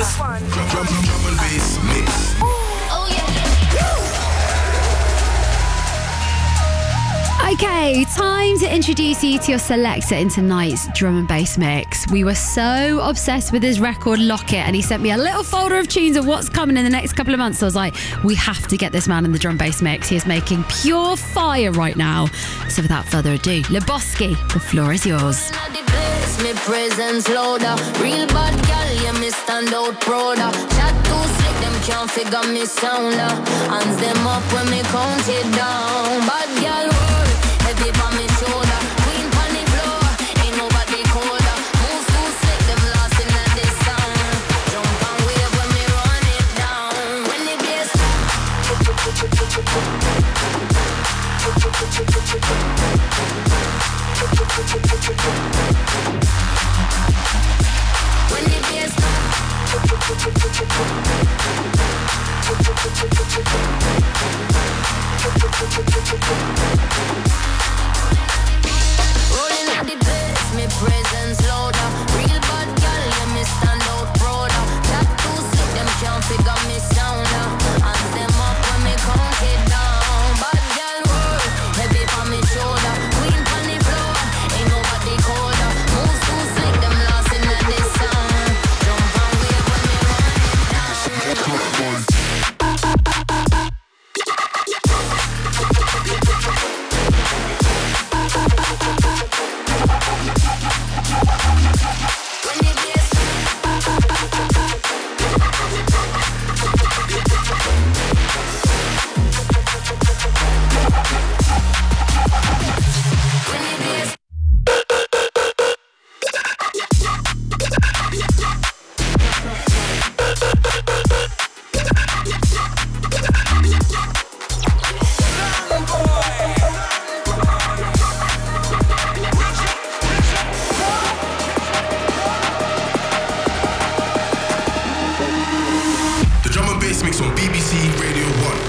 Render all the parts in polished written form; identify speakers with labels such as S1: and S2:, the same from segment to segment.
S1: Drum and bass mix.
S2: Oh yeah.
S3: Okay, time to introduce you to your selector in tonight's drum and bass mix. We were so obsessed with his record Lock It, and he sent me a little folder of tunes of what's coming in the next couple of months. So I was like, we have to get this man in the drum bass mix. He is making pure fire right now. So without further ado, Lebowski, the floor is yours.
S2: Me presence louder. Real bad girl, yeah, me stand out prouder. Chat too slick, them can't figure me sounder. Hands them up when me count it down. Bad girl world, heavy on me shoulder. Queen on the floor, ain't nobody colder. Moves too slick, them lost in this sound. Jump and wave when me run it down. When the bass when the bass rolling at the bass, me presence louder. Real bad girl, yeah, me stand out prouder. Chat too slick, them can't figure me sounder. Hands them up when me count it down. Bad girl world, heavy on me shoulder. Queen on the floor, ain't nobody colder. Moves too slick, them lost in this sound. Jump and wave when me run it down.
S1: The drum and bass mix on BBC Radio 1.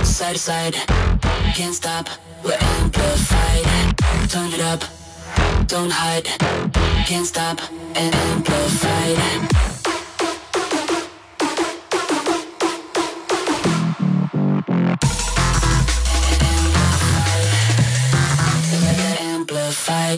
S4: Side to side, can't stop, we're amplified. Turn it up, don't hide, can't stop, and amplified. Amplified.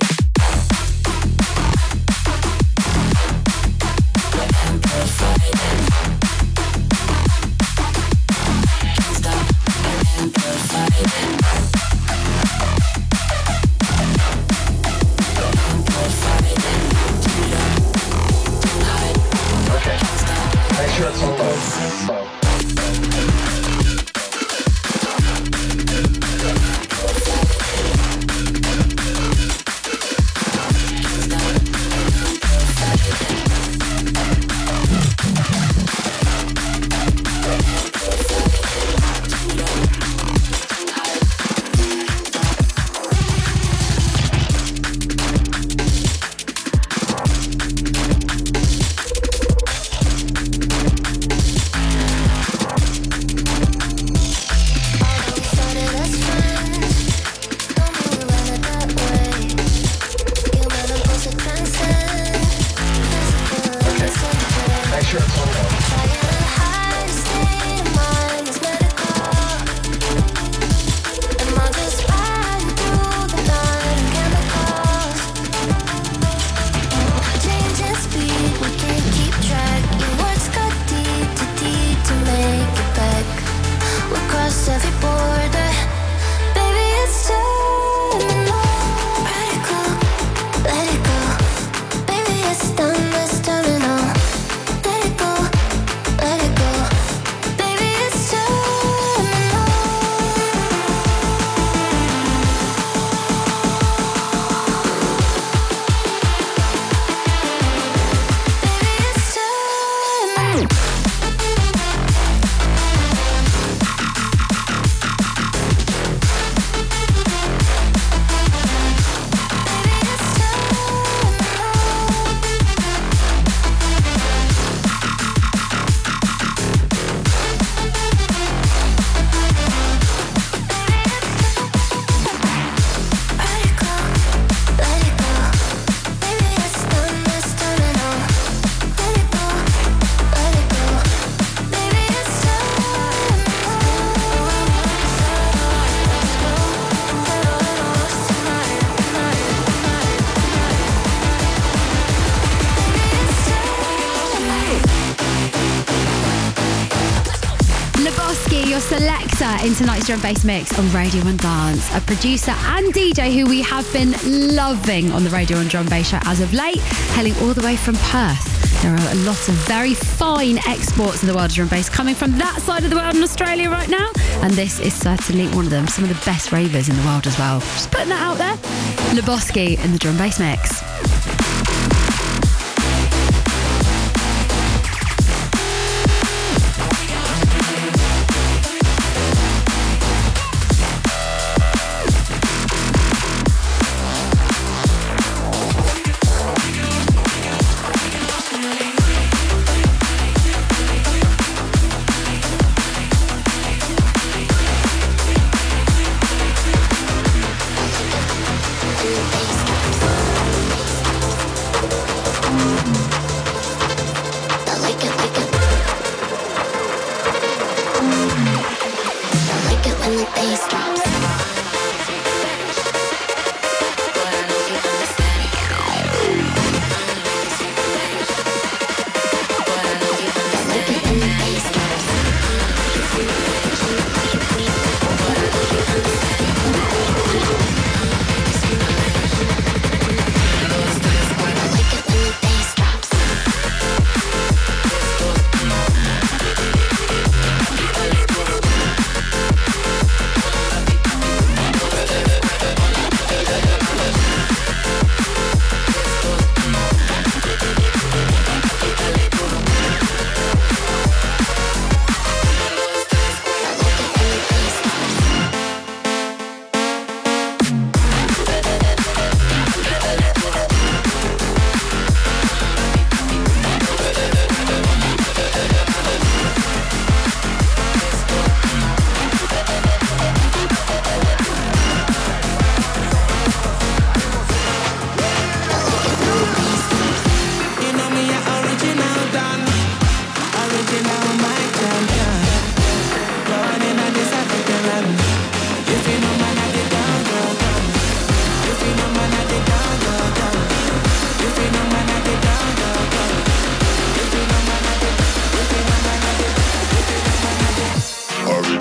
S3: Your selector in tonight's drum bass mix on Radio 1 Dance, a producer and DJ who we have been loving on the Radio 1 Drum Bass Show as of late, hailing all the way from Perth. There are a lot of very fine exports in the world of drum bass coming from that side of the world in Australia right now, and this is certainly one of them. Some of the best ravers in the world as well. Just putting that out there. Lebowski in the drum bass mix.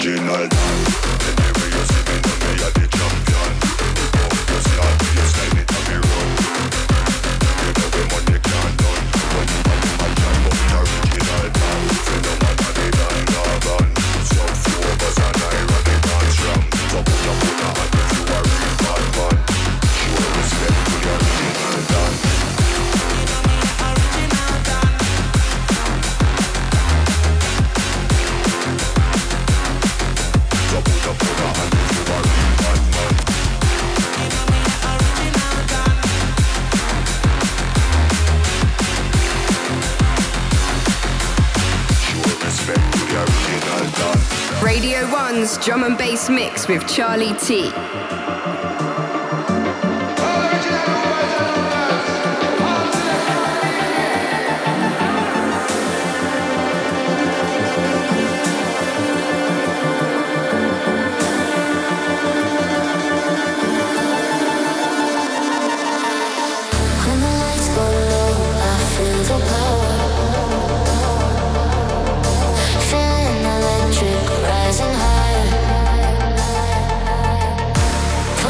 S5: original. Anyway, you see me now, me a the champion. Just start to your style, it a me run. You know we money can't done. When you want to match and love the original. Say no matter the Dan Gargan. Some focus and ironic and strong. So put a hand if you a real bad man. Show respect to the original Dan.
S6: Radio 1's Drum and Bass Mix with Charlie T.
S2: Rising higher.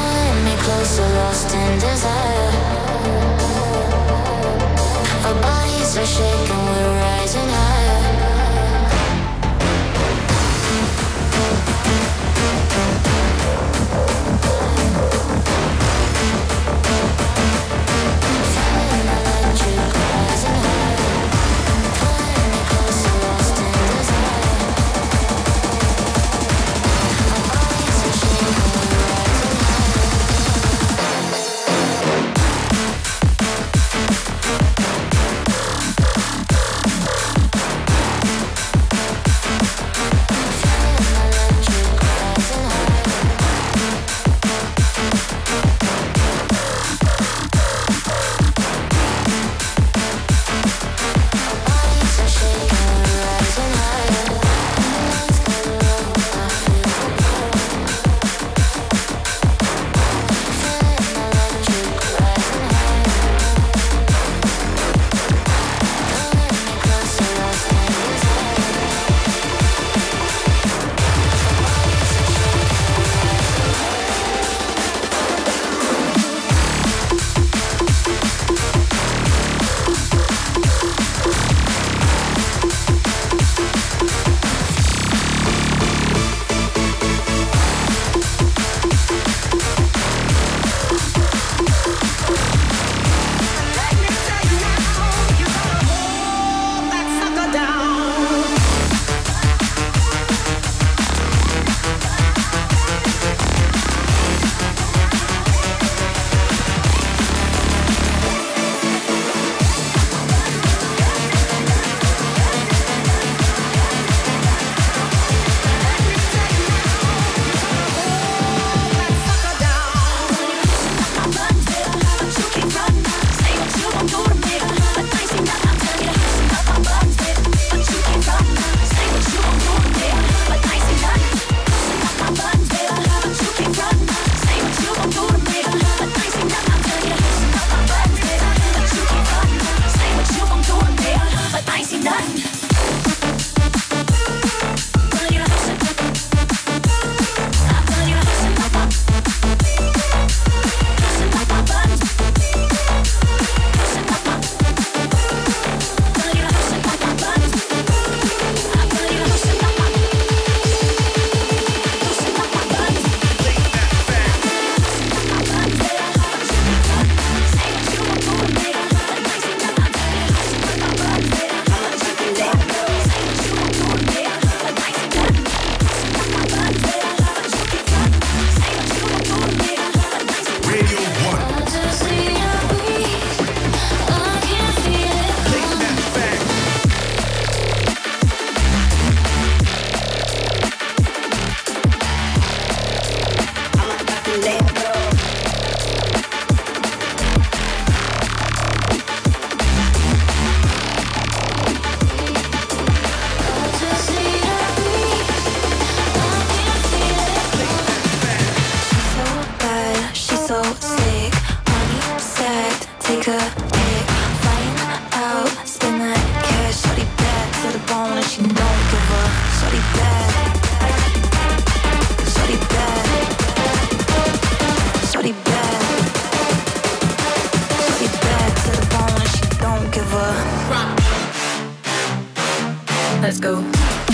S4: go.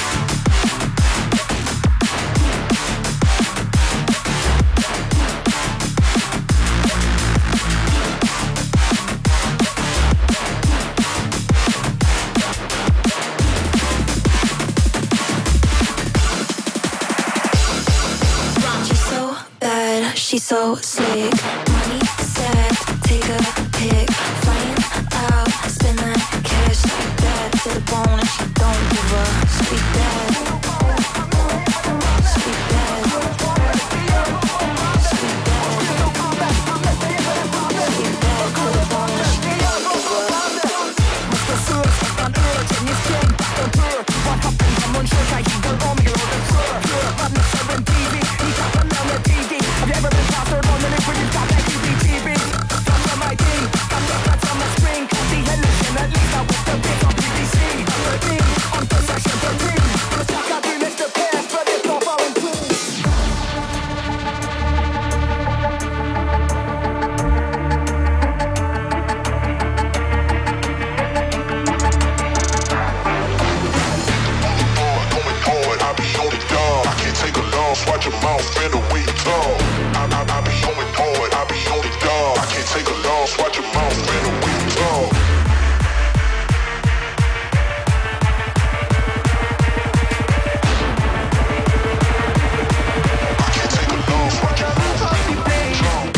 S7: She's so slick, money set, take a pic, flying out, spend that cash like that to the bone, and she don't give a sweet bad, sweet bad, sweet bad, sweet bad to the bone, and she don't give a.
S8: Have you ever been plastered on the lip when you've got that QBTV? That's on my thing, that's on my spring. The illusion, at least I with the bits on BBC. 13, on to section 13. The stuck out, we missed the pass, but it's all falling through.
S5: Watch your mouth, spin the way you talk. I be going hard, I be on the dog. I can't take a loss, watch your mouth, spin the way you talk. I can't take a loss, watch your mouth, spin the way you talk.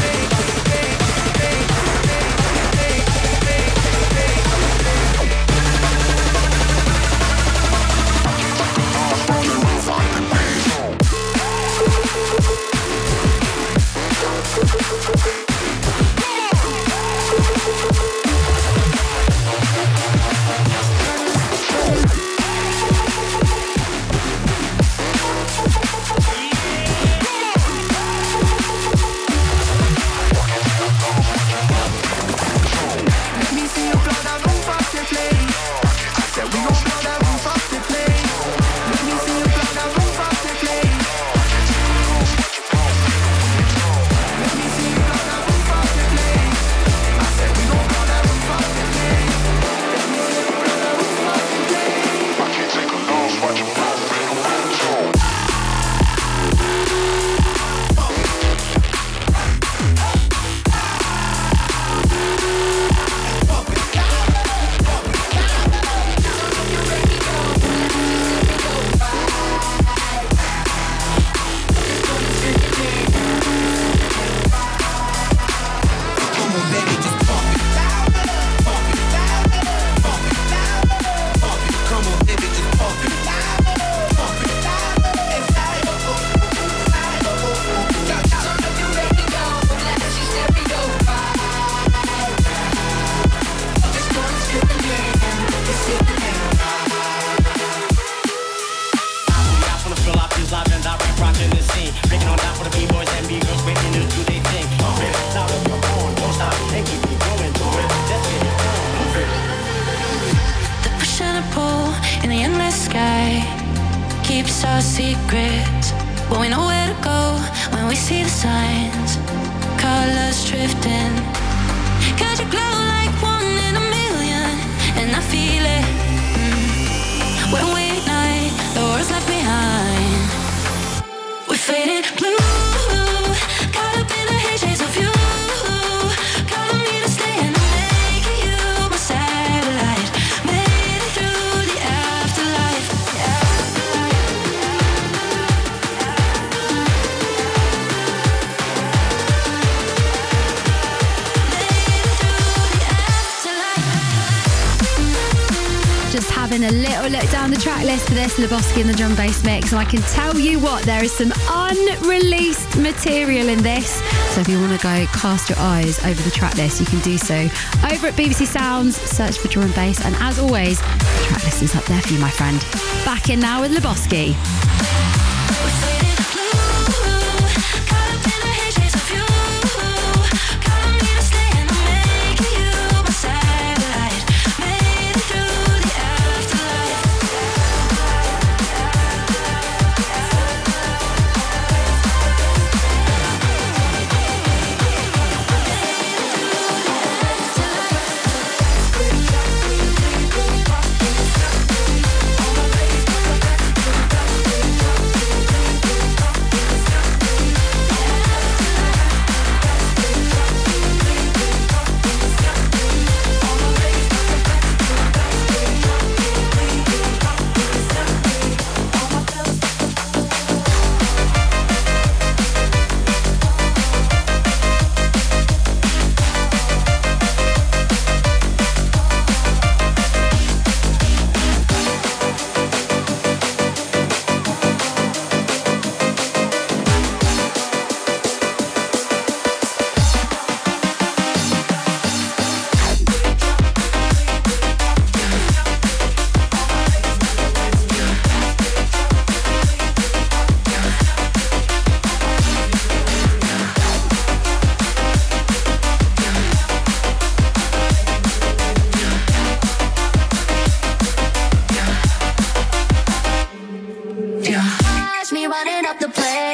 S7: Keeps our secrets, but we know where to go when we see the signs. Colors drifting, 'cause you glow like one in a million, and I feel it. When we ignite, the world's left behind. We're faded blue, caught up in the haze of you. Calling me to stay and I'm making you my satellite. Made it through the afterlife.
S3: Just having a little look down the track list for this Lebowski and the drum bass mix, and I can tell you what, there is some unreleased material in this. So if you want to go cast your eyes over the track list, you can do so over at BBC Sounds, search for drum and bass, and as always, the track list is up there for you, my friend. Back in now with Lebowski.
S7: All my ladies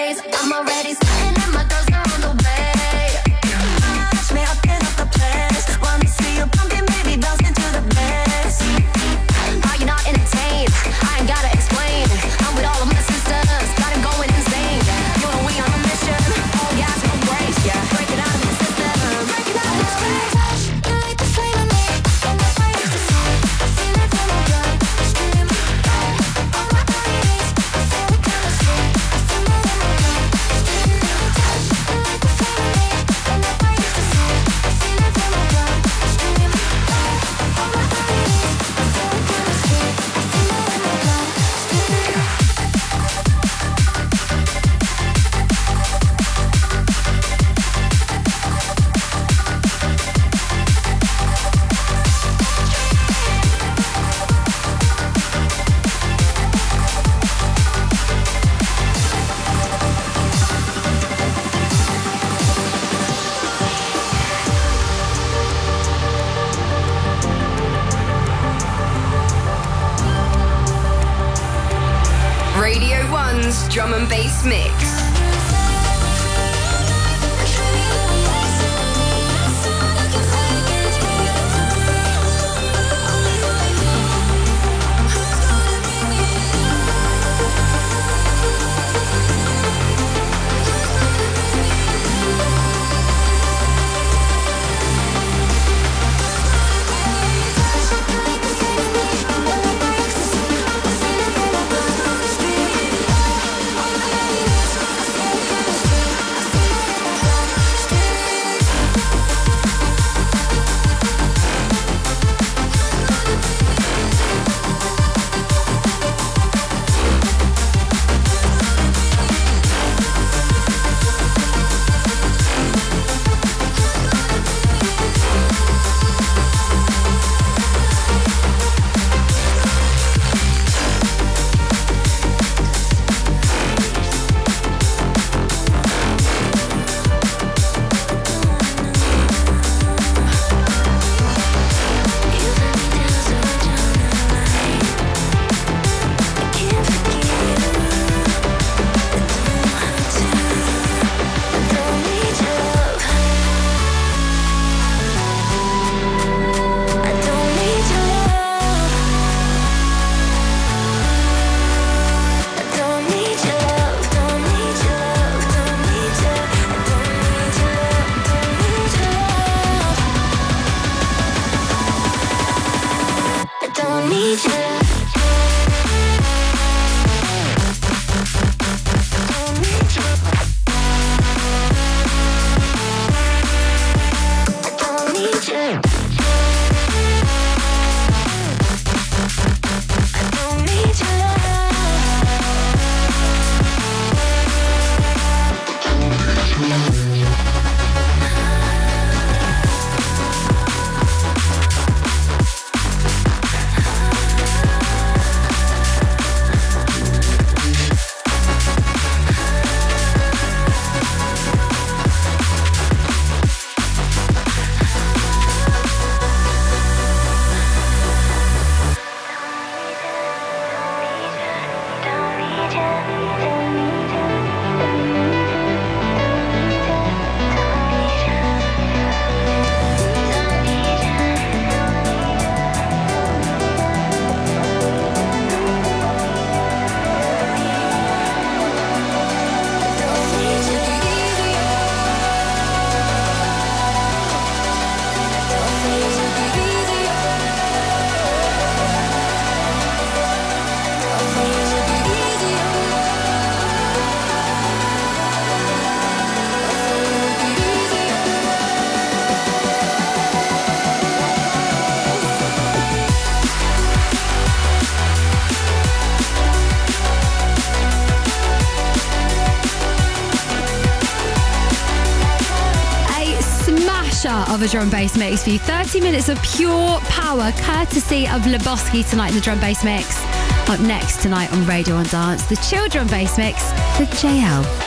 S2: ways. I'm already sweating and my girls are on the way. Watch me up in the place. Wanna see you pumping, baby, bounce into the bass. Are you not entertained? I ain't gotta explain. I'm with all of my sisters, got it going insane. You know we on a mission, all gas, no brakes. Yeah, break it out of the system, break it out of the space. You light the flame in me, and the fire is the same. I feel it from my blood, stream. On my bodies, I feel the chemistry. I feel it in my blood, stream. You light the flame in me, and the fire is the same. I feel it from my blood, stream. On my bodies, I feel the chemistry. I feel it in my blood, stream.
S6: Radio 1's Drum and Bass Mix.
S3: Of a drum and bass mix for you. 30 minutes of pure power courtesy of Lebowski tonight in the drum bass mix. Up next tonight on Radio 1 Dance, the chill drum bass mix with JL.